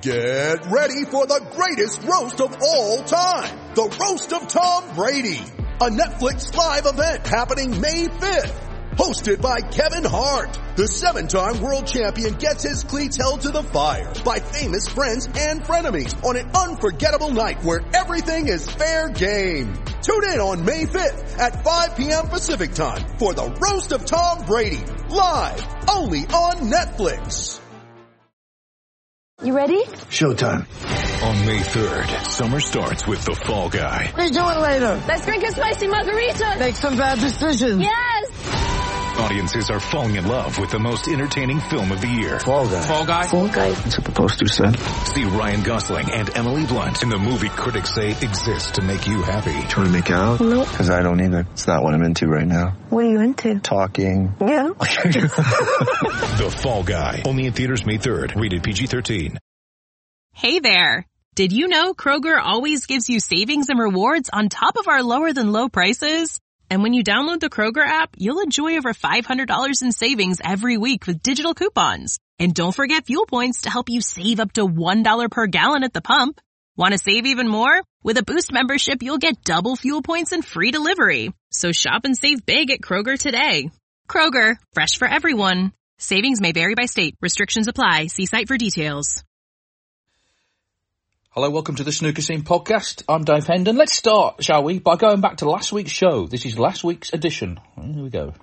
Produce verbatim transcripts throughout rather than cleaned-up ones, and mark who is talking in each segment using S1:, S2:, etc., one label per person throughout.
S1: Get ready for the greatest roast of all time. The Roast of Tom Brady. A Netflix live event happening May fifth. Hosted by Kevin Hart. The seven-time world champion gets his cleats held to the fire by famous friends and frenemies on an unforgettable night where everything is fair game. Tune in on May fifth at five p.m. Pacific time for the Roast of Tom Brady. Live only on Netflix.
S2: You ready?
S3: Showtime.
S4: On May third, summer starts with The Fall Guy.
S3: Let's do it later.
S2: Let's drink a spicy margarita.
S3: Make some bad decisions.
S2: Yes.
S4: Audiences are falling in love with the most entertaining film of the year.
S3: Fall Guy.
S5: Fall Guy.
S2: Fall Guy.
S3: That's what the poster said.
S4: See Ryan Gosling and Emily Blunt in the movie critics say exists to make you happy.
S3: Trying to make it out?
S2: Nope.
S3: Because I don't either. It's not what I'm into right now.
S2: What are you into?
S3: Talking.
S2: Yeah.
S4: The Fall Guy. Only in theaters May third. Rated P G thirteen.
S6: Hey there. Did you know Kroger always gives you savings and rewards on top of our lower than low prices? And when you download the Kroger app, you'll enjoy over five hundred dollars in savings every week with digital coupons. And don't forget fuel points to help you save up to one dollar per gallon at the pump. Want to save even more? With a Boost membership, you'll get double fuel points and free delivery. So shop and save big at Kroger today. Kroger, fresh for everyone. Savings may vary by state. Restrictions apply. See site for details.
S5: Hello, welcome to the Snooker Scene podcast. I'm Dave Hendon. Let's start, shall we, by going back to last week's show. This is last week's edition. Here we go.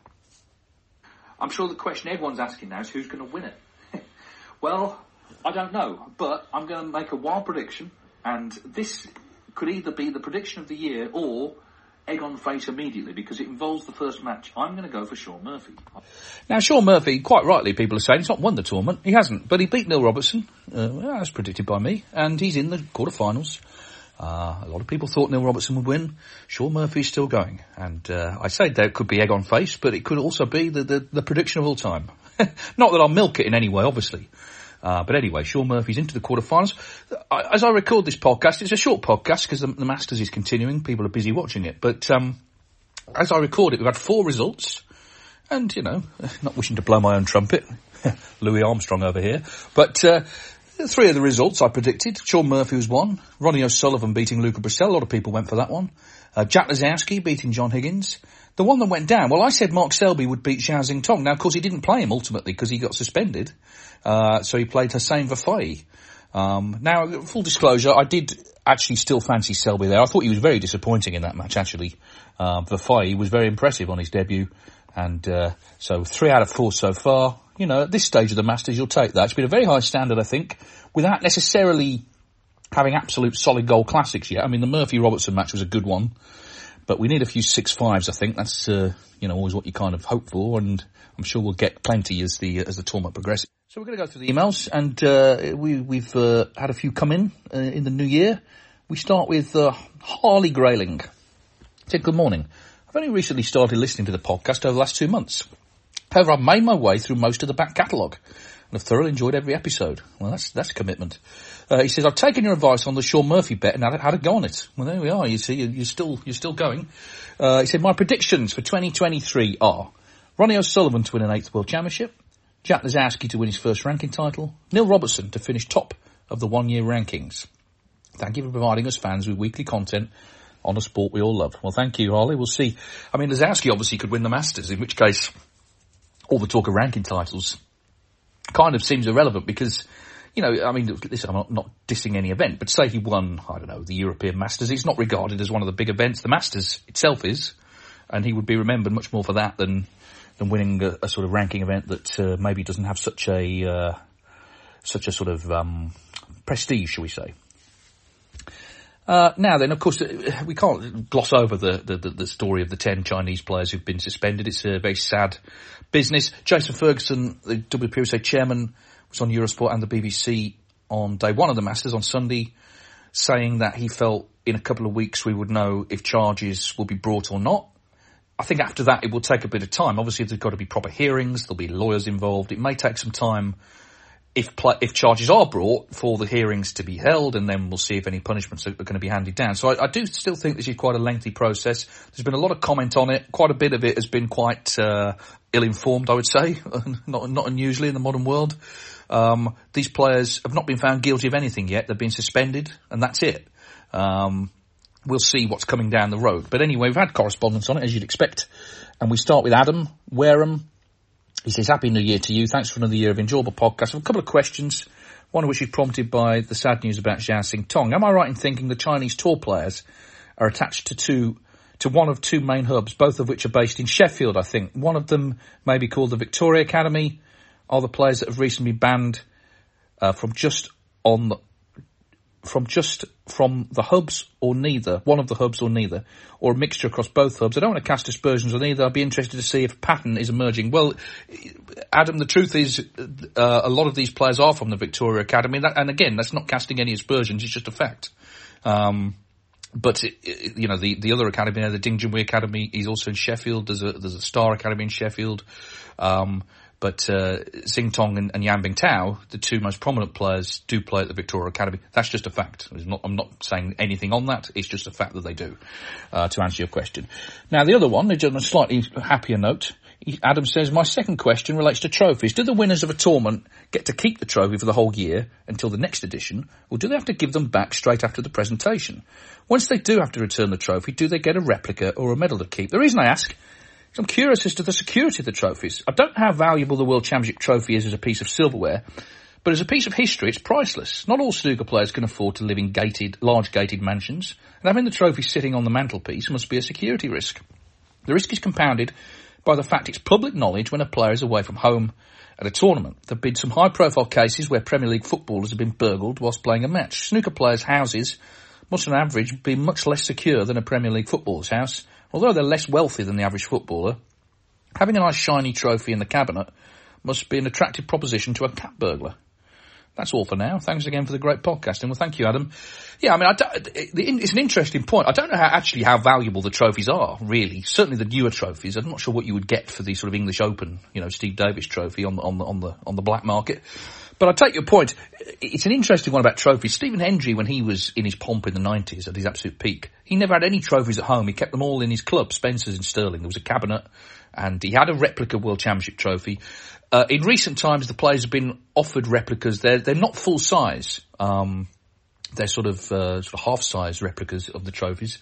S7: I'm sure the question everyone's asking now is who's going to win it. Well, I don't know, but I'm going to make a wild prediction, and this could either be the prediction of the year or egg on face immediately, because it involves the first match. I'm going to go for Shaun Murphy.
S5: Now, Shaun Murphy, quite rightly, people are saying, he's not won the tournament. He hasn't, but he beat Neil Robertson, uh, as predicted by me, and he's in the quarterfinals. Uh, a lot of people thought Neil Robertson would win. Shaun Murphy's still going, and uh, I say that could be egg on face, but it could also be the, the, the prediction of all time. Not that I'll milk it in any way, obviously. Uh, but anyway, Shaun Murphy's into the quarterfinals. I, as I record this podcast, it's a short podcast because the, the Masters is continuing. People are busy watching it. But um, as I record it, we've had four results. And, you know, not wishing to blow my own trumpet. Louis Armstrong over here. But uh, three of the results I predicted. Shaun Murphy was one. Ronnie O'Sullivan beating Luca Brissell. A lot of people went for that one. Uh, Jack Lisowski beating John Higgins. The one that went down, well, I said Mark Selby would beat Xiao Xing-Tong. Now, of course, he didn't play him ultimately because he got suspended. Uh, so he played Hossein Vafaei. Um, now, full disclosure, I did actually still fancy Selby there. I thought he was very disappointing in that match, actually. Uh, Vafaei was very impressive on his debut. And uh, so three out of four so far. You know, at this stage of the Masters, you'll take that. It's been a very high standard, I think, without necessarily having absolute solid goal classics yet. I mean, the Murphy-Robertson match was a good one. But we need a few six fives, I think. That's, uh, you know, always what you kind of hope for, and I'm sure we'll get plenty as the as the tournament progresses. So we're going to go through the emails, and uh, we, we've uh, had a few come in uh, in the new year. We start with uh, Harley Grayling. He said, good morning. I've only recently started listening to the podcast over the last two months. However, I've made my way through most of the back catalogue, and I've thoroughly enjoyed every episode. Well, that's that's a commitment. Uh, he says, I've taken your advice on the Shaun Murphy bet and had, had a go on it. Well, there we are. You see, you're, you're still you're still going. Uh, he said, my predictions for twenty twenty-three are Ronnie O'Sullivan to win an eighth World Championship, Jack Lisowski to win his first ranking title, Neil Robertson to finish top of the one-year rankings. Thank you for providing us fans with weekly content on a sport we all love. Well, thank you, Harley. We'll see. I mean, Lisowski obviously could win the Masters, in which case all the talk of ranking titles kind of seems irrelevant because, you know, I mean, listen, I'm not, not dissing any event, but say he won, I don't know, the European Masters. It's not regarded as one of the big events. The Masters itself is, and he would be remembered much more for that than than winning a, a sort of ranking event that uh, maybe doesn't have such a uh, such a sort of um, prestige, shall we say. Uh, now then, of course, we can't gloss over the, the, the story of the ten Chinese players who've been suspended. It's a very sad business. Jason Ferguson, the W P R S A chairman, was on Eurosport and the B B C on day one of the Masters on Sunday, saying that he felt in a couple of weeks we would know if charges will be brought or not. I think after that it will take a bit of time. Obviously, there's got to be proper hearings. There'll be lawyers involved. It may take some time if pl- if charges are brought for the hearings to be held, and then we'll see if any punishments are, are going to be handed down. So I, I do still think this is quite a lengthy process. There's been a lot of comment on it. Quite a bit of it has been quite uh, ill-informed, I would say, not not unusually in the modern world. Um, these players have not been found guilty of anything yet. They've been suspended, and that's it. Um, we'll see what's coming down the road. But anyway, we've had correspondence on it, as you'd expect. And we start with Adam Wareham. He says, Happy New Year to you. Thanks for another year of enjoyable podcast. I have a couple of questions, one of which is prompted by the sad news about Zhao Xingtong. Am I right in thinking the Chinese tour players are attached to two, to one of two main hubs, both of which are based in Sheffield, I think? One of them may be called the Victoria Academy. Are the players that have recently been banned uh, from just on the, from just from the hubs or neither, one of the hubs or neither, or a mixture across both hubs? I don't want to cast aspersions on either. I'd be interested to see if a pattern is emerging. Well, Adam, the truth is uh, a lot of these players are from the Victoria Academy, that, and again, that's not casting any aspersions, it's just a fact. Um, but, it, it, you know, the, the other academy, the Ding Junhui Academy, is also in Sheffield. There's a, there's a Star Academy in Sheffield. Um, But uh, Xingtong and, and Yan Bingtao, the two most prominent players, do play at the Victoria Academy. That's just a fact. It's not, I'm not saying anything on that. It's just a fact that they do, uh, to answer your question. Now, the other one, on a slightly happier note, Adam says, my second question relates to trophies. Do the winners of a tournament get to keep the trophy for the whole year until the next edition, or do they have to give them back straight after the presentation? Once they do have to return the trophy, do they get a replica or a medal to keep? The reason I ask, I'm curious as to the security of the trophies. I don't know how valuable the World Championship trophy is as a piece of silverware, but as a piece of history, it's priceless. Not all snooker players can afford to live in gated, large gated mansions, and having the trophy sitting on the mantelpiece must be a security risk. The risk is compounded by the fact it's public knowledge when a player is away from home at a tournament. There have been some high-profile cases where Premier League footballers have been burgled whilst playing a match. Snooker players' houses must on average be much less secure than a Premier League footballer's house. Although they're less wealthy than the average footballer, having a nice shiny trophy in the cabinet must be an attractive proposition to a cat burglar. That's all for now. Thanks again for the great podcasting. Well, thank you, Adam. Yeah, I mean, I don't, it's an interesting point. I don't know how, actually how valuable the trophies are, really. Certainly the newer trophies. I'm not sure what you would get for the sort of English Open, you know, Steve Davis trophy on the, on the, on the, on the black market. But I take your point. It's an interesting one about trophies. Stephen Hendry, when he was in his pomp in the nineties, at his absolute peak, he never had any trophies at home. He kept them all in his club, Spencer's in Stirling. There was a cabinet, and he had a replica World Championship trophy. Uh, in recent times, the players have been offered replicas. They're, they're not full size. Um, they're sort of, uh, sort of half-size replicas of the trophies.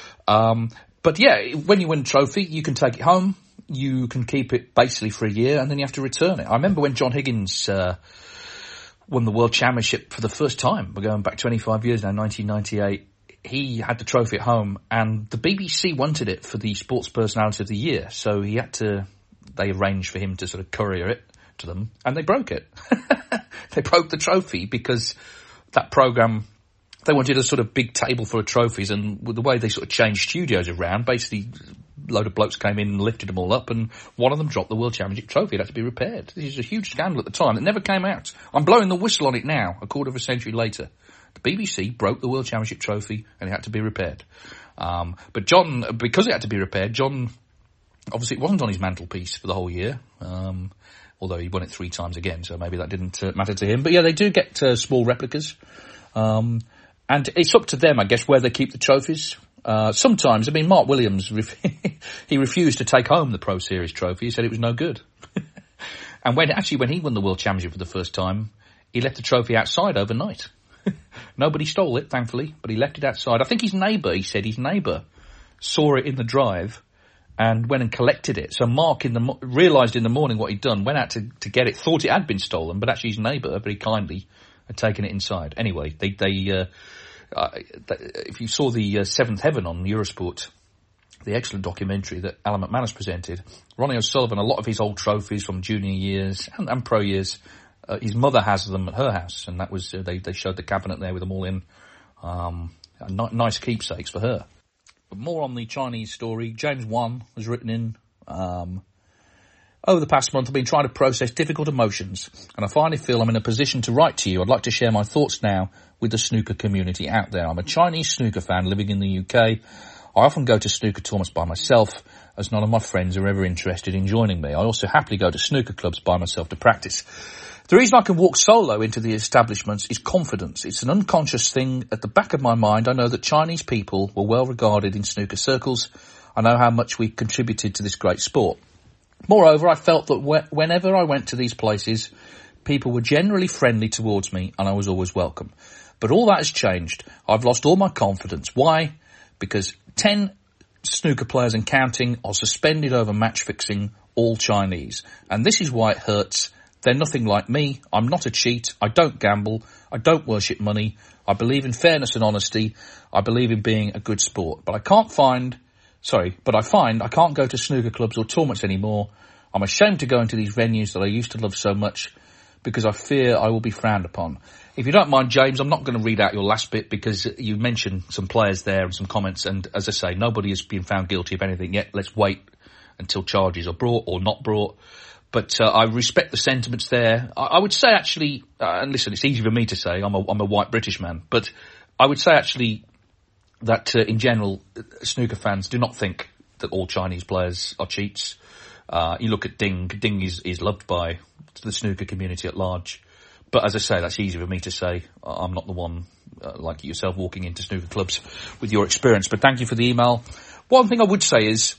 S5: Um, but yeah, when you win a trophy, you can take it home. You can keep it basically for a year, and then you have to return it. I remember when John Higgins, uh, won the World Championship for the first time. We're going back twenty-five years now, nineteen ninety-eight. He had the trophy at home, and the B B C wanted it for the Sports Personality of the Year. So he had to, they arranged for him to sort of courier it to them, and they broke it. They broke the trophy because that programme, they wanted a sort of big table full of trophies, and with the way they sort of changed studios around, basically a load of blokes came in and lifted them all up, and one of them dropped the World Championship trophy. It had to be repaired. This is a huge scandal at the time. It never came out. I'm blowing the whistle on it now, a quarter of a century later. The B B C broke the World Championship trophy, and it had to be repaired. Um, but John, because it had to be repaired, John, obviously it wasn't on his mantelpiece for the whole year, um, although he won it three times again, so maybe that didn't uh, matter to him. But yeah, they do get uh, small replicas. Um, and it's up to them, I guess, where they keep the trophies. Uh, sometimes, I mean, Mark Williams, ref- he refused to take home the Pro Series trophy. He said it was no good. And when, actually, when he won the World Championship for the first time, he left the trophy outside overnight. Nobody stole it, thankfully, but he left it outside. I think his neighbour, he said his neighbour saw it in the drive and went and collected it. So Mark in the mo- realised in the morning what he'd done, went out to, to get it, thought it had been stolen, but actually his neighbour, very kindly, had taken it inside. Anyway, they, they, uh, uh, if you saw the uh, Seventh Heaven on Eurosport, the excellent documentary that Alan McManus presented, Ronnie O'Sullivan, a lot of his old trophies from junior years and, and pro years, uh, his mother has them at her house, and that was, uh, they, they showed the cabinet there with them all in, um, n- nice keepsakes for her. But more on the Chinese story. James Wan has written in, um, over the past month I've been trying to process difficult emotions, and I finally feel I'm in a position to write to you. I'd like to share my thoughts now with the snooker community out there. I'm a Chinese snooker fan living in the U K. I often go to snooker tournaments by myself, as none of my friends are ever interested in joining me. I also happily go to snooker clubs by myself to practice. The reason I can walk solo into the establishments is confidence. It's an unconscious thing. At the back of my mind, I know that Chinese people were well regarded in snooker circles. I know how much we contributed to this great sport. Moreover, I felt that wh- whenever I went to these places, people were generally friendly towards me and I was always welcome. But all that has changed. I've lost all my confidence. Why? Because ten snooker players and counting are suspended over match fixing, all Chinese. And this is why it hurts. They're nothing like me. I'm not a cheat. I don't gamble. I don't worship money. I believe in fairness and honesty. I believe in being a good sport. But I can't find, sorry, but I find I can't go to snooker clubs or tournaments anymore. I'm ashamed to go into these venues that I used to love so much because I fear I will be frowned upon. If you don't mind, James, I'm not going to read out your last bit because you mentioned some players there and some comments. And as I say, nobody has been found guilty of anything yet. Let's wait until charges are brought or not brought. But uh, I respect the sentiments there. I, I would say actually, uh, and listen, it's easy for me to say, I'm a, I'm a white British man, but I would say actually that uh, in general, snooker fans do not think that all Chinese players are cheats. Uh, you look at Ding, Ding is, is loved by the snooker community at large. But as I say, that's easy for me to say. I'm not the one uh, like yourself walking into snooker clubs with your experience. But thank you for the email. One thing I would say is,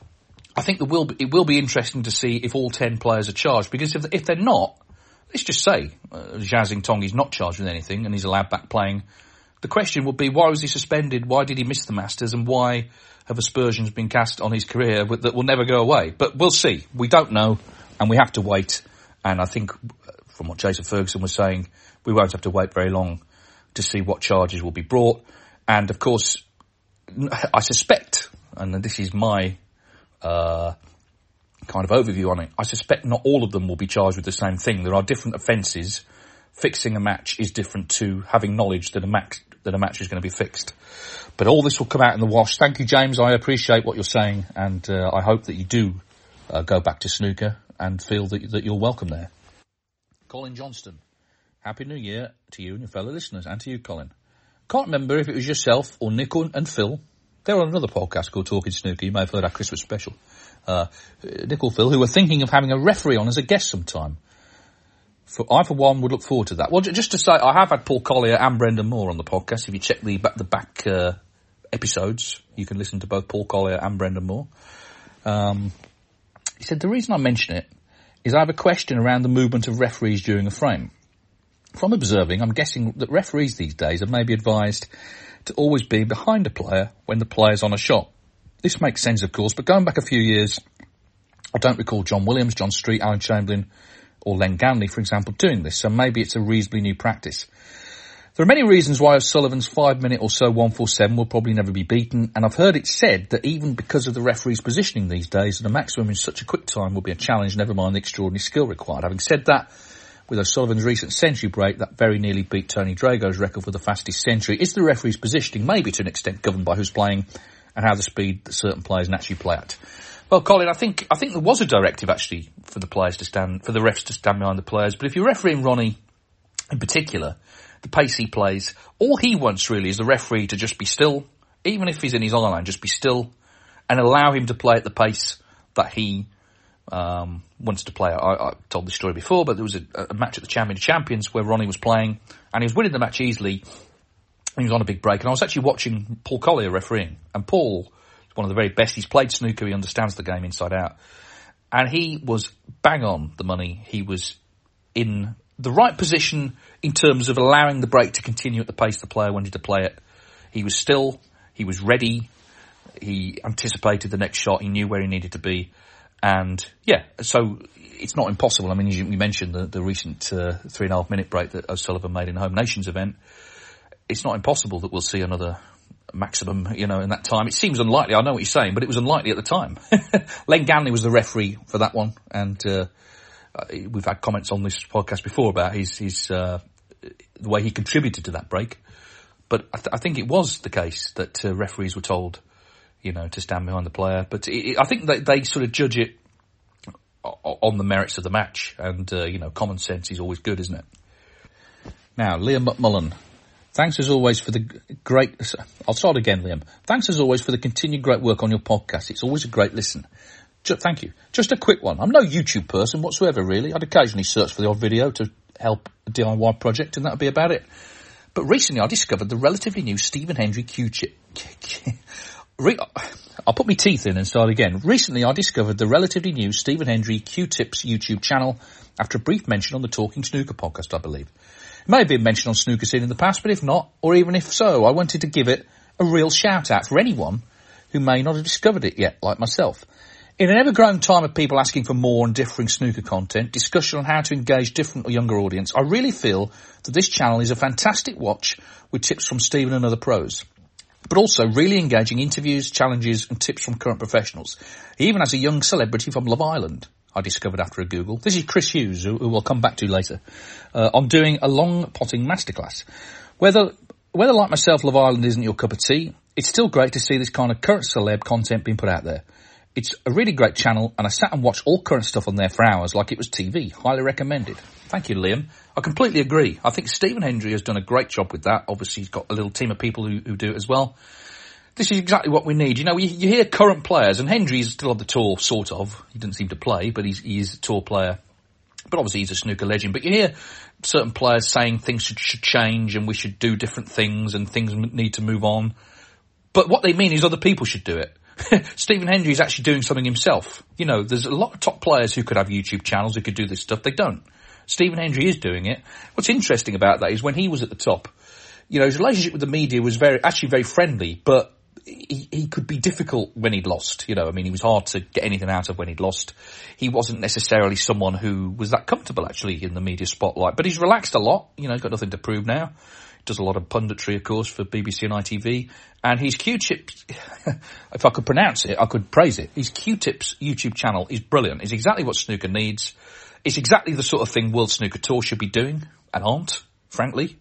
S5: I think it will be, it will be interesting to see if all ten players are charged. Because if, if they're not, let's just say uh, Zhao Xingtong is not charged with anything and he's allowed back playing. The question would be, why was he suspended? Why did he miss the Masters? And why have aspersions been cast on his career that will never go away? But we'll see. We don't know, and we have to wait. And I think, from what Jason Ferguson was saying, we won't have to wait very long to see what charges will be brought. And, of course, I suspect, and this is my uh, kind of overview on it, I suspect not all of them will be charged with the same thing. There are different offences. Fixing a match is different to having knowledge that a match, that a match is going to be fixed. But all this will come out in the wash. Thank you, James. I appreciate what you're saying, and uh, I hope that you do uh, go back to snooker and feel that, that you're welcome there. Colin Johnston, Happy New Year to you and your fellow listeners, and to you, Colin. Can't remember if it was yourself or Nick and Phil. They're on another podcast called Talking Snooker. You may have heard our Christmas special. Uh, Nick or Phil, who were thinking of having a referee on as a guest sometime. For, I, for one, would look forward to that. Well, just to say, I have had Paul Collier and Brendan Moore on the podcast. If you check the back, the back uh, episodes, you can listen to both Paul Collier and Brendan Moore. Um, he said, the reason I mention it is I have a question around the movement of referees during a frame. From observing, I'm guessing that referees these days are maybe advised to always be behind a player when the player's on a shot. This makes sense, of course, but going back a few years, I don't recall John Williams, John Street, Alan Chamberlain, or Len Ganley, for example, doing this, so maybe it's a reasonably new practice. There are many reasons why O'Sullivan's five-minute or so one forty-seven will probably never be beaten, and I've heard it said that even because of the referee's positioning these days, that a maximum in such a quick time will be a challenge, never mind the extraordinary skill required. Having said that, with O'Sullivan's recent century break, that very nearly beat Tony Drago's record for the fastest century. Is the referee's positioning maybe to an extent governed by who's playing and how the speed that certain players naturally play at? Well, Colin, I think I think there was a directive actually for the players to stand, for the refs to stand behind the players. But if you're refereeing Ronnie, in particular, the pace he plays, all he wants really is the referee to just be still, even if he's in his eye line, just be still, and allow him to play at the pace that he um, wants to play. I, I told this story before, but there was a, a match at the Champion of Champions where Ronnie was playing, and he was winning the match easily, and he was on a big break. And I was actually watching Paul Collier refereeing, and Paul, one of the very best. He's played snooker. He understands the game inside out. And he was bang on the money. He was in the right position in terms of allowing the break to continue at the pace the player wanted to play it. He was still. He was ready. He anticipated the next shot. He knew where he needed to be. And, yeah, so it's not impossible. I mean, you, you mentioned the, the recent uh, three and a half minute break that O'Sullivan made in the Home Nations event. It's not impossible that we'll see another maximum, you know, in that time. It seems unlikely. I know what you're saying, but it was unlikely at the time. Len Ganley was the referee for that one, and uh, we've had comments on this podcast before about his, his uh, the way he contributed to that break. But I, th- I think it was the case that uh, referees were told, you know, to stand behind the player. But it, it, I think that they sort of judge it on the merits of the match, and uh, you know, common sense is always good, isn't it? Now, Liam McMullen. Thanks as always for the great, I'll start again, Liam. Thanks as always for the continued great work on your podcast. It's always a great listen. Just, thank you. Just a quick one. I'm no YouTube person whatsoever, really. I'd occasionally search for the odd video to help a D I Y project, and that'd be about it. But recently I discovered the relatively new Stephen Hendry Q-chip. I'll put my teeth in and start again. Recently I discovered the relatively new Stephen Hendry Q-Tips YouTube channel, after a brief mention on the Talking Snooker podcast, I believe. It may have been mentioned on Snooker Scene in the past, but if not, or even if so, I wanted to give it a real shout-out for anyone who may not have discovered it yet, like myself. In an ever-growing time of people asking for more and differing snooker content, discussion on how to engage different or younger audience, I really feel that this channel is a fantastic watch with tips from Stephen and other pros. But also really engaging interviews, challenges and tips from current professionals. He even has a young celebrity from Love Island, I discovered after a Google. This is Chris Hughes, who, who we'll come back to later, uh, on doing a long potting masterclass. Whether, whether like myself, Love Island isn't your cup of tea, it's still great to see this kind of current celeb content being put out there. It's a really great channel, and I sat and watched all current stuff on there for hours like it was T V. Highly recommended. Thank you, Liam. I completely agree. I think Stephen Hendry has done a great job with that. Obviously, he's got a little team of people who, who do it as well. This is exactly what we need. You know, you, you hear current players, and Hendry's still on the tour, sort of. He doesn't seem to play, but he's, he is a tour player. But obviously, he's a snooker legend. But you hear certain players saying things should, should change, and we should do different things, and things need to move on. But what they mean is other people should do it. Stephen Hendry is actually doing something himself. You know, there's a lot of top players who could have YouTube channels who could do this stuff. They don't. Stephen Hendry is doing it. What's interesting about that is when he was at the top, you know, his relationship with the media was very, actually very friendly, but he, he could be difficult when he'd lost. You know, I mean, he was hard to get anything out of when he'd lost. He wasn't necessarily someone who was that comfortable, actually, in the media spotlight. But he's relaxed a lot. You know, he's got nothing to prove now. Does a lot of punditry, of course, for B B C and I T V. And his Q-Tips, if I could pronounce it, I could praise it. His Q-Tips YouTube channel is brilliant. It's exactly what snooker needs. It's exactly the sort of thing World Snooker Tour should be doing, and aren't, frankly.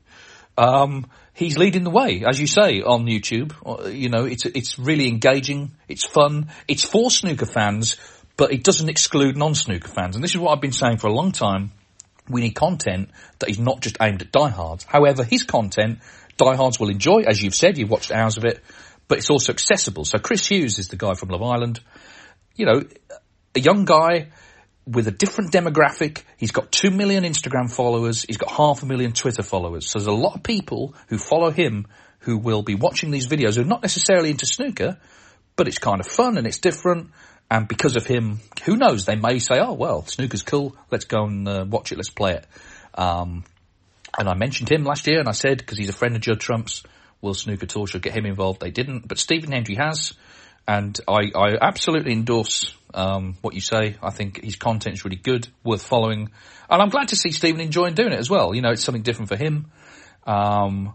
S5: Um, he's leading the way, as you say, on YouTube. You know, it's it's really engaging. It's fun. It's for snooker fans, but it doesn't exclude non-snooker fans. And this is what I've been saying for a long time. We need content that is not just aimed at diehards. However, his content, diehards will enjoy, as you've said. You've watched hours of it, but it's also accessible. So Chris Hughes is the guy from Love Island. You know, a young guy with a different demographic. He's got two million Instagram followers. He's got half a million Twitter followers. So there's a lot of people who follow him who will be watching these videos who are not necessarily into snooker, but it's kind of fun and it's different. And because of him, who knows, they may say, oh, well, snooker's cool, let's go and uh, watch it, let's play it. Um, and I mentioned him last year, and I said, because he's a friend of Judd Trump's, World Snooker Tour should get him involved. They didn't, but Stephen Hendry has, and I, I absolutely endorse um, what you say. I think his content is really good, worth following. And I'm glad to see Stephen enjoying doing it as well. You know, it's something different for him. Um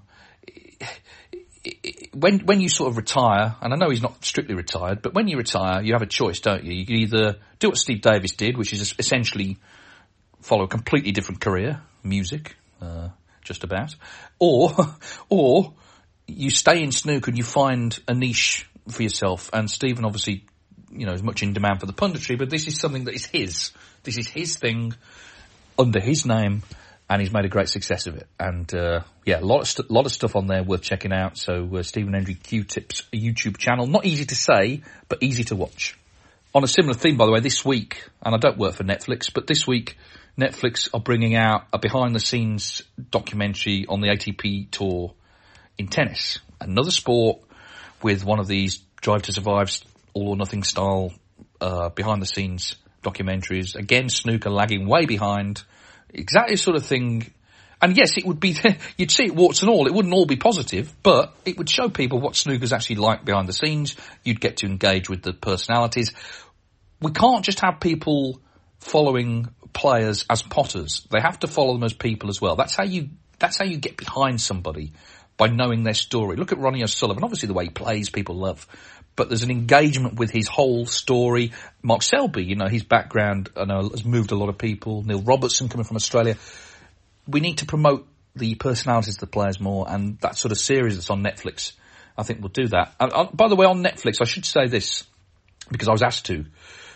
S5: When when you sort of retire, and I know he's not strictly retired, but when you retire, you have a choice, don't you? You can either do what Steve Davis did, which is essentially follow a completely different career, music, uh, just about, or or you stay in snooker and you find a niche for yourself. And Stephen obviously, you know, is much in demand for the punditry, but this is something that is his. This is his thing under his name. And he's made a great success of it. And, uh, yeah, a lot of, st- lot of stuff on there worth checking out. So, uh, Stephen Hendry Q-Tips, a YouTube channel. Not easy to say, but easy to watch. On a similar theme, by the way, this week, and I don't work for Netflix, but this week, Netflix are bringing out a behind-the-scenes documentary on the A T P Tour in tennis. Another sport with one of these Drive to Survive, all-or-nothing style, uh, behind-the-scenes documentaries. Again, snooker lagging way behind. Exactly the sort of thing. And yes, it would be, you'd see it warts and all. It wouldn't all be positive, but it would show people what snooker's actually like behind the scenes. You'd get to engage with the personalities. We can't just have people following players as potters. They have to follow them as people as well. That's how you, that's how you get behind somebody, by knowing their story. Look at Ronnie O'Sullivan. Obviously the way he plays, people love. But there's an engagement with his whole story. Mark Selby, you know, his background, I know, has moved a lot of people. Neil Robertson coming from Australia. We need to promote the personalities of the players more, and that sort of series that's on Netflix, I think will do that. And, uh, by the way, on Netflix, I should say this, because I was asked to.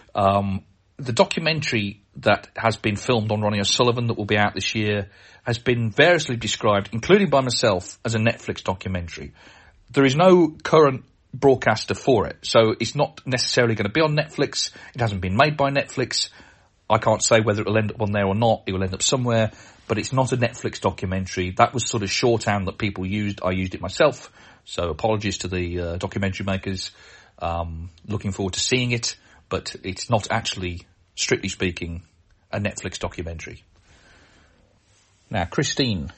S5: Um, the documentary that has been filmed on Ronnie O'Sullivan that will be out this year has been variously described, including by myself, as a Netflix documentary. There is no current broadcaster for it, so it's not necessarily going to be on Netflix. It hasn't been made by Netflix. I can't say whether it will end up on there or not. It will end up somewhere, but it's not a Netflix documentary. That was sort of shorthand that people used. I used it myself, so apologies to the uh, documentary makers. Um, looking forward to seeing it, but it's not actually, strictly speaking, a Netflix documentary. Now, Christine,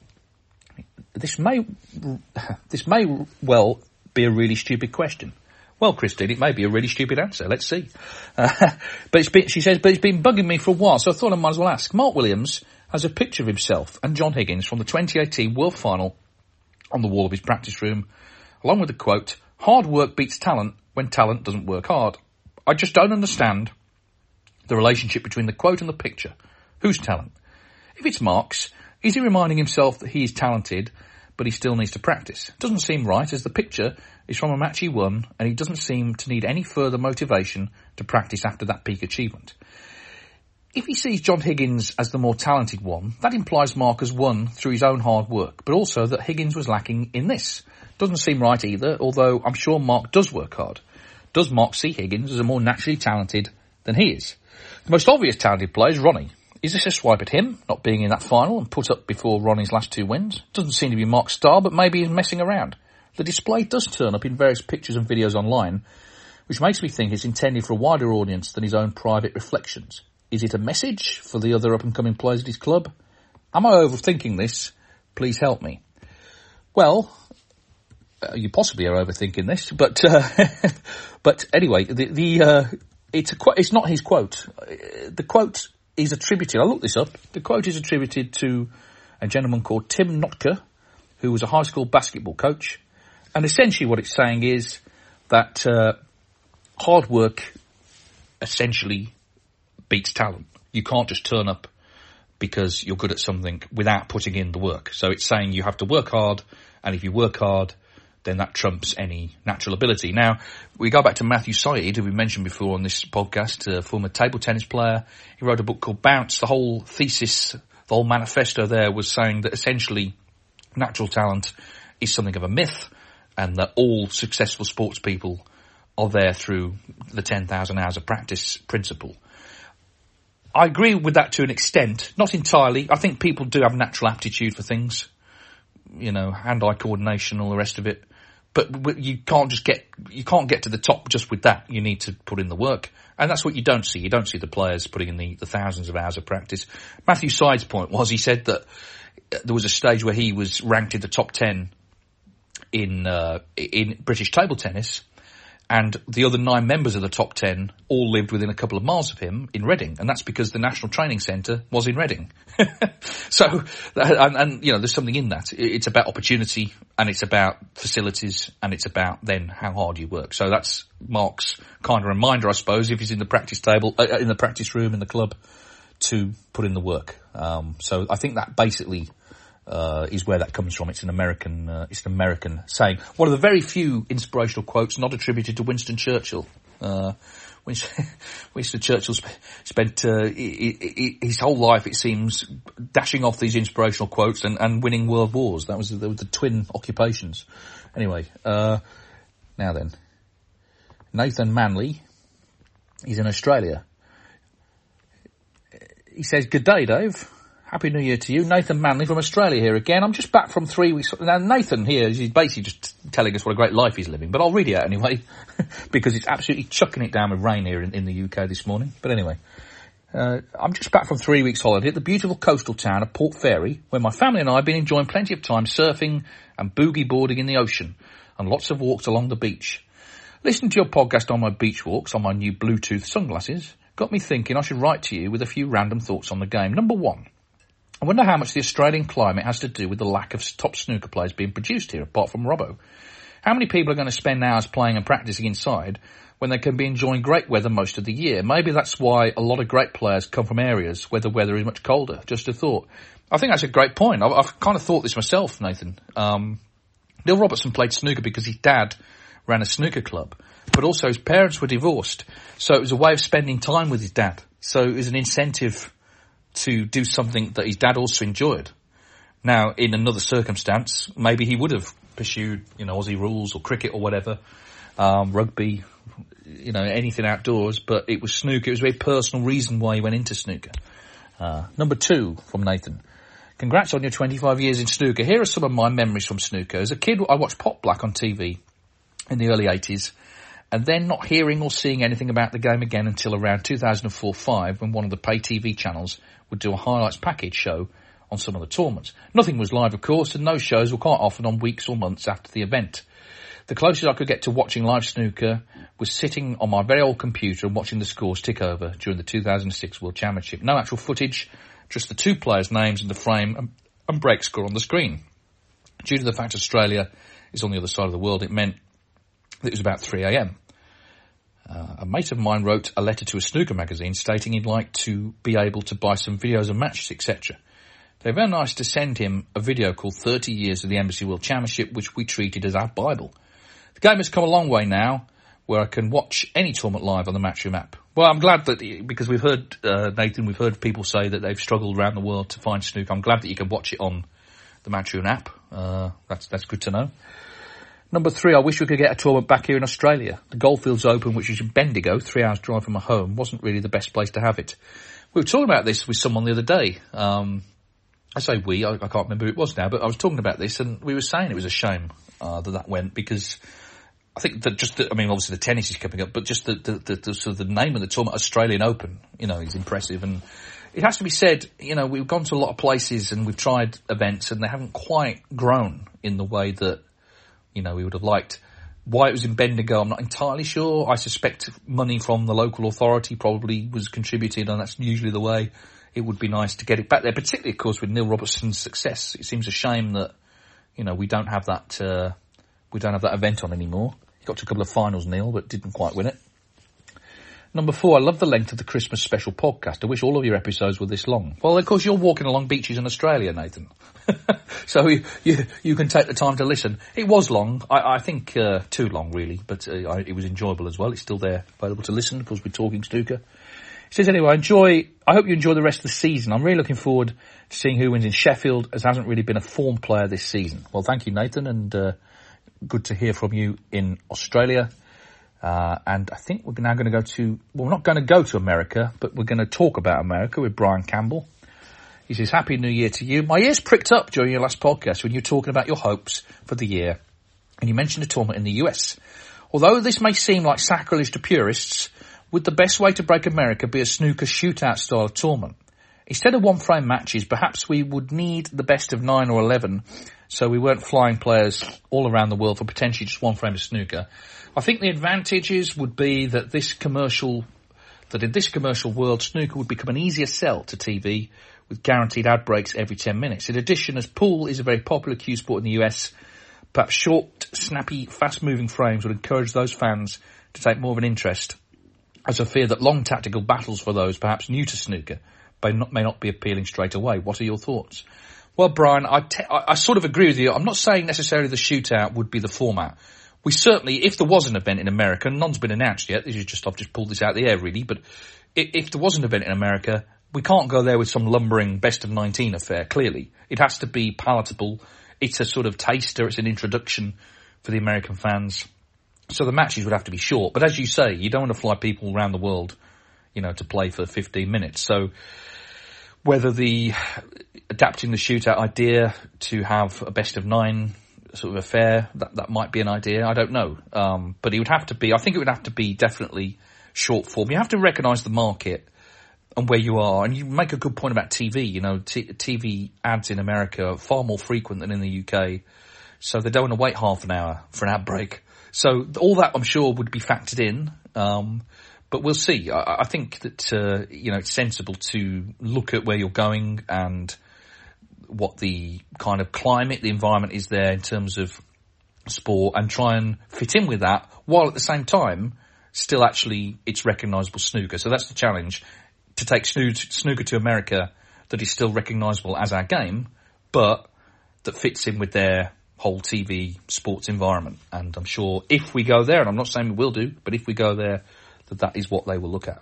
S5: this may this may well be a really stupid question. Well, Christine, it may be a really stupid answer. Let's see. Uh, but it's been, she says, but it's been bugging me for a while, so I thought I might as well ask. Mark Williams has a picture of himself and John Higgins from the twenty eighteen World Final on the wall of his practice room, along with the quote, "Hard work beats talent when talent doesn't work hard." I just don't understand the relationship between the quote and the picture. Whose talent? If it's Mark's, is he reminding himself that he is talented, but he still needs to practice? Doesn't seem right, as the picture is from a match he won, and he doesn't seem to need any further motivation to practice after that peak achievement. If he sees John Higgins as the more talented one, that implies Mark has won through his own hard work, but also that Higgins was lacking in this. Doesn't seem right either, although I'm sure Mark does work hard. Does Mark see Higgins as a more naturally talented than he is? The most obvious talented player is Ronnie. Is this a swipe at him, not being in that final and put up before Ronnie's last two wins? Doesn't seem to be Mark's style, but maybe he's messing around. The display does turn up in various pictures and videos online, which makes me think it's intended for a wider audience than his own private reflections. Is it a message for the other up-and-coming players at his club? Am I overthinking this? Please help me. Well, uh, you possibly are overthinking this, but uh, but anyway, the, the uh, it's a qu- it's not his quote. The quote is attributed, I looked this up, the quote is attributed to a gentleman called Tim Notka, who was a high school basketball coach. And essentially what it's saying is that uh, hard work essentially beats talent. You can't just turn up because you're good at something without putting in the work. So it's saying you have to work hard, and if you work hard, then that trumps any natural ability. Now, we go back to Matthew Syed, who we mentioned before on this podcast, a former table tennis player. He wrote a book called Bounce. The whole thesis, the whole manifesto there was saying that essentially natural talent is something of a myth, and that all successful sports people are there through the ten thousand hours of practice principle. I agree with that to an extent, not entirely. I think people do have natural aptitude for things, you know, hand-eye coordination, all the rest of it. But you can't just get, you can't get to the top just with that. You need to put in the work. And that's what you don't see. You don't see the players putting in the, the thousands of hours of practice. Matthew Syed's point was, he said that there was a stage where he was ranked in the top ten in, uh, in British table tennis, and the other nine members of the top ten all lived within a couple of miles of him in Reading, and that's because the National Training Centre was in Reading. So, and, and, you know, there's something in that. It's about opportunity, and it's about facilities, and it's about then how hard you work. So that's Mark's kind of reminder, I suppose, if he's in the practice table, uh, in the practice room in the club, to put in the work. Um, so I think that basically Uh, is where that comes from. It's an American, uh, it's an American saying. One of the very few inspirational quotes not attributed to Winston Churchill. Uh, Winston, Winston Churchill sp- spent uh, I- I- his whole life, it seems, dashing off these inspirational quotes and, and winning world wars. That was the, the twin occupations. Anyway, uh, now then, Nathan Manley, he's in Australia. He says, "Good day, Dave. Happy New Year to you. Nathan Manley from Australia here again. I'm just back from three weeks. Now, Nathan here is basically just telling us what a great life he's living, but I'll read it out anyway, because it's absolutely chucking it down with rain here in, in the U K this morning. But anyway, uh, I'm just back from three weeks holiday at the beautiful coastal town of Port Fairy, where my family and I have been enjoying plenty of time surfing and boogie boarding in the ocean, and lots of walks along the beach. Listening to your podcast on my beach walks on my new Bluetooth sunglasses got me thinking I should write to you with a few random thoughts on the game. Number one, I wonder how much the Australian climate has to do with the lack of top snooker players being produced here, apart from Robbo. How many people are going to spend hours playing and practicing inside when they can be enjoying great weather most of the year? Maybe that's why a lot of great players come from areas where the weather is much colder. Just a thought. I think that's a great point. I've, I've kind of thought this myself, Nathan. Um, Neil Robertson played snooker because his dad ran a snooker club, but also his parents were divorced. So it was a way of spending time with his dad. So it was an incentive to do something that his dad also enjoyed. Now, in another circumstance, maybe he would have pursued, you know, Aussie rules or cricket or whatever, um, rugby, you know, anything outdoors, but it was snooker. It was a very personal reason why he went into snooker. Uh, number two from Nathan. Congrats on your twenty-five years in snooker. Here are some of my memories from snooker. As a kid, I watched Pot Black on T V in the early eighties, and then not hearing or seeing anything about the game again until around two thousand four five, when one of the pay T V channels would do a highlights package show on some of the tournaments. Nothing was live, of course, and no shows were quite often on weeks or months after the event. The closest I could get to watching live snooker was sitting on my very old computer and watching the scores tick over during the two thousand six World Championship. No actual footage, just the two players' names in the frame and, and break score on the screen. Due to the fact Australia is on the other side of the world, it meant that it was about three a.m. Uh, a mate of mine wrote a letter to a snooker magazine stating he'd like to be able to buy some videos of matches, et cetera. They were very nice to send him a video called thirty years of the Embassy World Championship, which we treated as our Bible. The game has come a long way now, where I can watch any tournament live on the Matchroom app. Well, I'm glad that, because we've heard, uh, Nathan, we've heard people say that they've struggled around the world to find snooker. I'm glad that you can watch it on the Matchroom app. Uh, that's, that's good to know. Number three, I wish we could get a tournament back here in Australia. The Goldfields Open, which is in Bendigo, three hours drive from my home, wasn't really the best place to have it. We were talking about this with someone the other day. Um, I say we, I, I can't remember who it was now, but I was talking about this and we were saying it was a shame uh, that that went, because I think that just, the, I mean, obviously the tennis is coming up, but just the, the, the, the sort of the name of the tournament, Australian Open, you know, is impressive. And it has to be said, you know, we've gone to a lot of places and we've tried events and they haven't quite grown in the way that, you know, we would have liked. Why it was in Bendigo, I'm not entirely sure. I suspect money from the local authority probably was contributed, and that's usually the way. It would be nice to get it back there, particularly, of course, with Neil Robertson's success. It seems a shame that, you know, we don't have that, uh, we don't have that event on anymore. He got to a couple of finals, Neil, but didn't quite win it. Number four, I love the length of the Christmas special podcast. I wish all of your episodes were this long. Well, of course, you're walking along beaches in Australia, Nathan. So you, you you can take the time to listen. It was long. I, I think uh, too long, really, but uh, I, it was enjoyable as well. It's still there, available to listen, because we're talking snooker. It says, anyway, enjoy. I hope you enjoy the rest of the season. I'm really looking forward to seeing who wins in Sheffield, as hasn't really been a form player this season. Well, thank you, Nathan, and uh, good to hear from you in Australia. Uh, and I think we're now going to go to, well, we're not going to go to America, but we're going to talk about America with Brian Campbell. He says, Happy New Year to you. My ears pricked up during your last podcast when you were talking about your hopes for the year, and you mentioned a tournament in the U S. Although this may seem like sacrilege to purists, would the best way to break America be a snooker shootout style of tournament? Instead of one-frame matches, perhaps we would need the best of nine or eleven, so we weren't flying players all around the world for potentially just one frame of snooker. I think the advantages would be that this commercial, that in this commercial world, snooker would become an easier sell to T V with guaranteed ad breaks every ten minutes. In addition, as pool is a very popular cue sport in the U S, perhaps short, snappy, fast-moving frames would encourage those fans to take more of an interest, as I fear that long tactical battles for those perhaps new to snooker may not, may not be appealing straight away. What are your thoughts? Well, Brian, I, te- I, I sort of agree with you. I'm not saying necessarily the shootout would be the format. We certainly, if there was an event in America, and none's been announced yet, this is just, I've just pulled this out of the air really, but if, if there was an event in America, we can't go there with some lumbering best of nineteen affair, clearly. It has to be palatable. It's a sort of taster, it's an introduction for the American fans. So the matches would have to be short. But as you say, you don't want to fly people around the world, you know, to play for fifteen minutes. So whether the adapting the shootout idea to have a best of nine sort of affair, that, that might be an idea. I don't know. Um, but it would have to be, I think it would have to be definitely short form. You have to recognise the market and where you are. And you make a good point about T V. You know, t- TV ads in America are far more frequent than in the U K. So they don't want to wait half an hour for an ad break. So all that, I'm sure, would be factored in. Um, but we'll see. I, I think that, uh, you know, it's sensible to look at where you're going and what the kind of climate, the environment is there in terms of sport, and try and fit in with that, while at the same time still actually it's recognisable snooker. So that's the challenge, to take snooker to America that is still recognisable as our game, but that fits in with their whole T V sports environment. And I'm sure if we go there, and I'm not saying we will do, but if we go there, that that is what they will look at.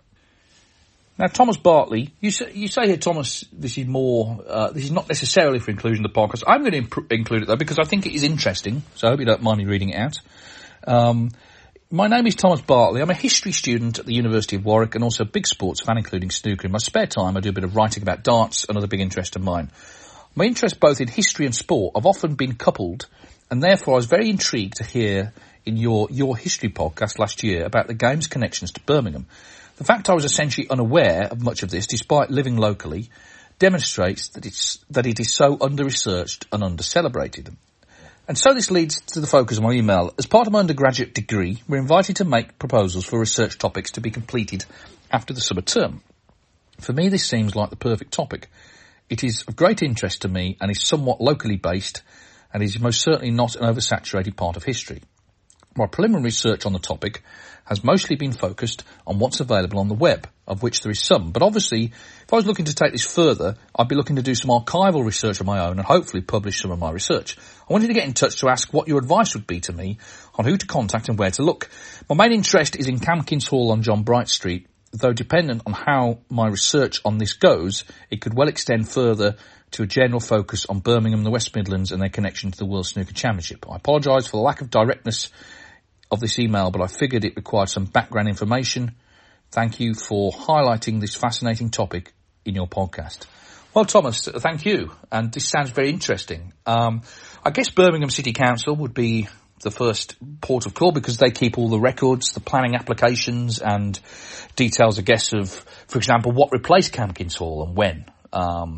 S5: Now, Thomas Bartley, you say, you say here, Thomas, this is more, uh, this is not necessarily for inclusion in the podcast. I'm going to imp- include it though, because I think it is interesting. So I hope you don't mind me reading it out. Um, my name is Thomas Bartley. I'm a history student at the University of Warwick and also a big sports fan, including snooker. In my spare time, I do a bit of writing about darts, another big interest of mine. My interest both in history and sport have often been coupled, and therefore I was very intrigued to hear in your Your History podcast last year about the game's connections to Birmingham. The fact I was essentially unaware of much of this, despite living locally, demonstrates that it's that it is so under-researched and under-celebrated. And so this leads to the focus of my email. As part of my undergraduate degree, we're invited to make proposals for research topics to be completed after the summer term. For me, this seems like the perfect topic. It is of great interest to me and is somewhat locally based, and is most certainly not an oversaturated part of history. My preliminary research on the topic has mostly been focused on what's available on the web, of which there is some. But obviously, if I was looking to take this further, I'd be looking to do some archival research of my own and hopefully publish some of my research. I wanted to get in touch to ask what your advice would be to me on who to contact and where to look. My main interest is in Camkins Hall on John Bright Street, though dependent on how my research on this goes, it could well extend further to a general focus on Birmingham and the West Midlands and their connection to the World Snooker Championship. I apologise for the lack of directness of this email, but I figured it required some background information. Thank you for highlighting this fascinating topic in your podcast. Well, Thomas, thank you. And this sounds very interesting. Um, I guess Birmingham City Council would be the first port of call because they keep all the records, the planning applications and details, I guess, of, for example, what replaced Camkins Hall and when. Um,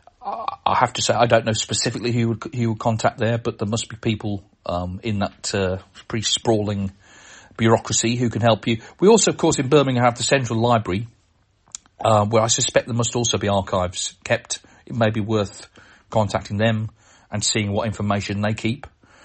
S5: I have to say I don't know specifically who would, who would contact there, but there must be people um, in that uh, pretty sprawling bureaucracy who can help you. We also, of course, in Birmingham have the Central Library, uh, where I suspect there must also be archives kept. It may be worth contacting them and seeing what information they keep.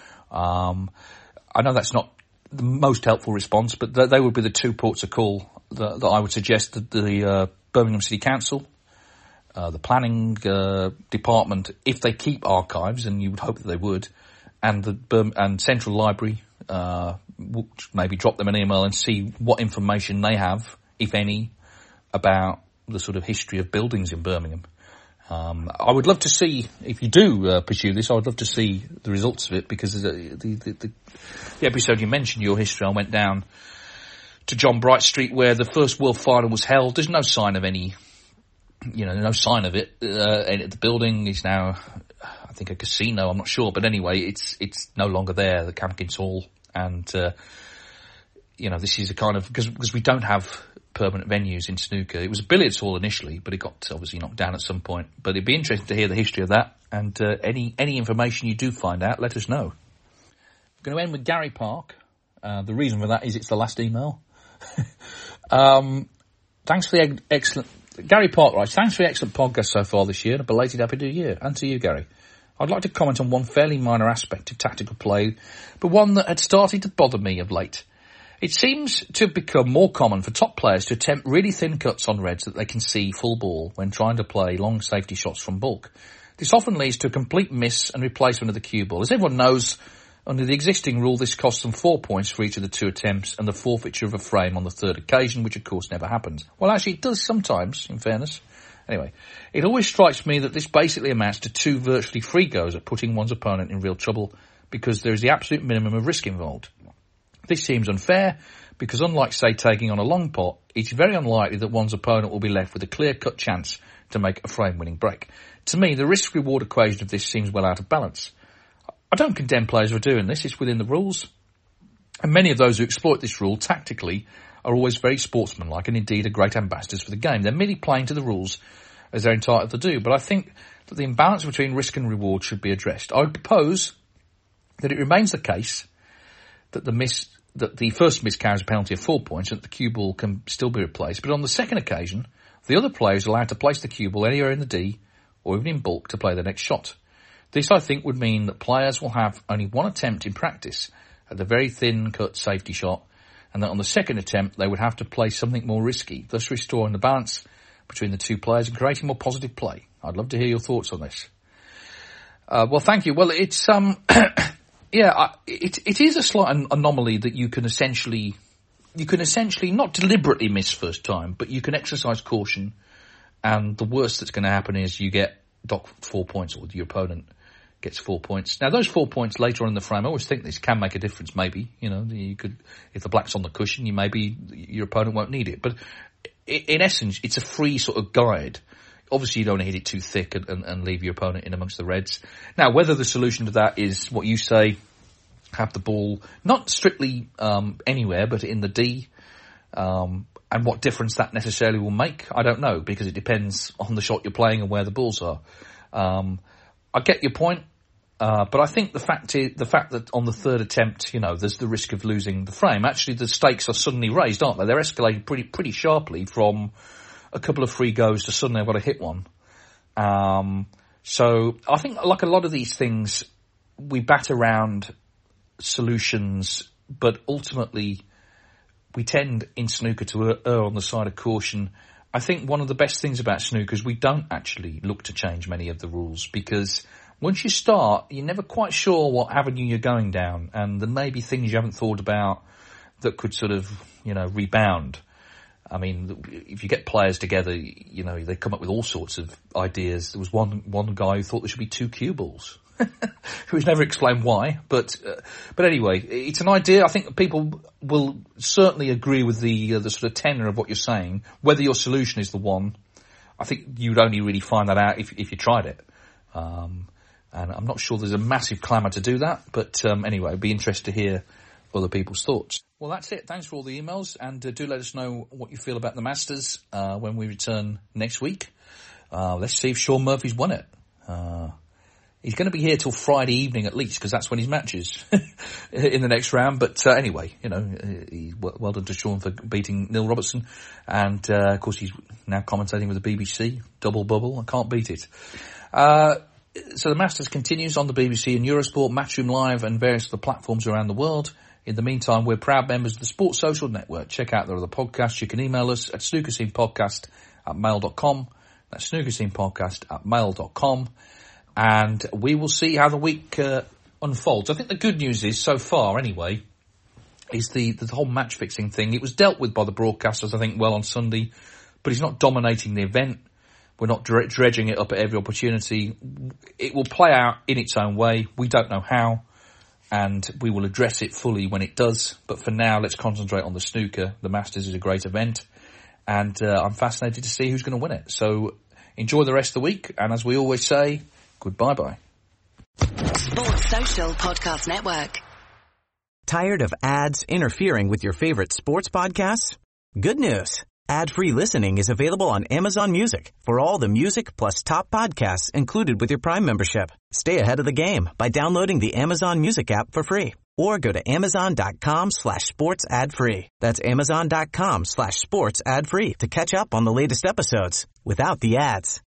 S5: Um, I know that's not the most helpful response, but th- they would be the two ports of call that, that I would suggest that the uh, Birmingham City Council, uh, the planning uh, department, if they keep archives, and you would hope that they would, and the Bir- and Central Library, uh, maybe drop them an email and see what information they have, if any, about the sort of history of buildings in Birmingham. Um, I would love to see, if you do uh, pursue this, I would love to see the results of it, because the, the, the, the episode you mentioned, Your History, I went down to John Bright Street where the first World Final was held. There's no sign of any, you know, no sign of it. Uh, the building is now, I think, a casino, I'm not sure, but anyway, it's it's no longer there, the Camkins Hall, and, uh, you know, this is a kind of, because because we don't have permanent venues in snooker. It was a billiards hall initially, but it got obviously knocked down at some point. But it'd be interesting to hear the history of that, and uh, any any information you do find out, let us know. I'm going to end with Gary Park. Uh, the reason for that is it's the last email. um, thanks for the eg- excellent... Gary Park writes, thanks for the excellent podcast so far this year, and a belated Happy New Year. And to you, Gary. I'd like to comment on one fairly minor aspect of tactical play, but one that had started to bother me of late. It seems to have become more common for top players to attempt really thin cuts on reds that they can see full ball when trying to play long safety shots from bulk. This often leads to a complete miss and replacement of the cue ball. As everyone knows, under the existing rule, this costs them four points for each of the two attempts and the forfeiture of a frame on the third occasion, which of course never happens. Well, actually, it does sometimes, in fairness. Anyway, it always strikes me that this basically amounts to two virtually free goes at putting one's opponent in real trouble, because there is the absolute minimum of risk involved. This seems unfair because, unlike, say, taking on a long pot, it's very unlikely that one's opponent will be left with a clear-cut chance to make a frame-winning break. To me, the risk-reward equation of this seems well out of balance. I don't condemn players for doing this, it's within the rules. And many of those who exploit this rule tactically are always very sportsmanlike and indeed are great ambassadors for the game. They're merely playing to the rules as they're entitled to do. But I think that the imbalance between risk and reward should be addressed. I would propose that it remains the case that the miss, that the first miss carries a penalty of four points and that the cue ball can still be replaced. But on the second occasion, the other player is allowed to place the cue ball anywhere in the D or even in bulk to play the next shot. This, I think, would mean that players will have only one attempt in practice at the very thin cut safety shot, and that on the second attempt they would have to play something more risky, thus restoring the balance between the two players and creating more positive play. I'd love to hear your thoughts on this. Uh, well, thank you. Well, it's um. Yeah, I, it it is a slight an- anomaly that you can essentially, you can essentially not deliberately miss first time, but you can exercise caution, and the worst that's going to happen is you get docked four points, or your opponent gets four points. Now, those four points later on in the frame, I always think this can make a difference. Maybe, you know, you could, if the black's on the cushion, you maybe your opponent won't need it. But in essence, it's a free sort of guide. Obviously, you don't want to hit it too thick and, and, and leave your opponent in amongst the reds. Now, whether the solution to that is what you say, have the ball, not strictly um, anywhere, but in the D. Um, and what difference that necessarily will make, I don't know, because it depends on the shot you're playing and where the balls are. Um, I get your point, uh, but I think the fact is, the fact that on the third attempt, you know, there's the risk of losing the frame. Actually, the stakes are suddenly raised, aren't they? They're escalated pretty pretty sharply from a couple of free goes to suddenly I've got to hit one. Um, so I think, like a lot of these things, we bat around solutions, but ultimately we tend in snooker to err on the side of caution. I think one of the best things about snooker is we don't actually look to change many of the rules, because once you start, you're never quite sure what avenue you're going down, and there may be things you haven't thought about that could sort of, you know, rebound. I mean, if you get players together, you know, they come up with all sorts of ideas. There was one one guy who thought there should be two cue balls. It was never explained why, but uh, but anyway, it's an idea. I think people will certainly agree with the uh, the sort of tenor of what you're saying. Whether your solution is the one, I think you'd only really find that out if if you tried it. Um, and I'm not sure there's a massive clamour to do that, but um, anyway, I'd be interested to hear other people's thoughts. Well, that's it. Thanks for all the emails, and uh, do let us know what you feel about the Masters uh, when we return next week. Uh, let's see if Shaun Murphy's won it. Uh, He's going to be here till Friday evening at least, because that's when his match is in the next round. But uh, anyway, you know, he, well done to Shaun for beating Neil Robertson. And, uh, of course, he's now commentating with the B B C. Double bubble. I can't beat it. Uh, so the Masters continues on the B B C and Eurosport, Matchroom Live and various other platforms around the world. In the meantime, we're proud members of the Sports Social Network. Check out their other podcasts. You can email us at snookerscenepodcast at mail dot com. That's snookerscenepodcast at mail dot com. And we will see how the week uh, unfolds. I think the good news is, so far anyway, is the, the whole match fixing thing. It was dealt with by the broadcasters, I think, well on Sunday, but he's not dominating the event. We're not dre- dredging it up at every opportunity. It will play out in its own way. We don't know how, and we will address it fully when it does. But for now, let's concentrate on the snooker. The Masters is a great event, and uh, I'm fascinated to see who's going to win it. So enjoy the rest of the week, and as we always say, goodbye bye.
S8: Sports Social Podcast Network.
S9: Tired of ads interfering with your favorite sports podcasts? Good news. Ad-free listening is available on Amazon Music for all the music plus top podcasts included with your Prime membership. Stay ahead of the game by downloading the Amazon Music app for free, or go to amazon.com slash sports ad free. That's amazon.com slash sports ad free to catch up on the latest episodes without the ads.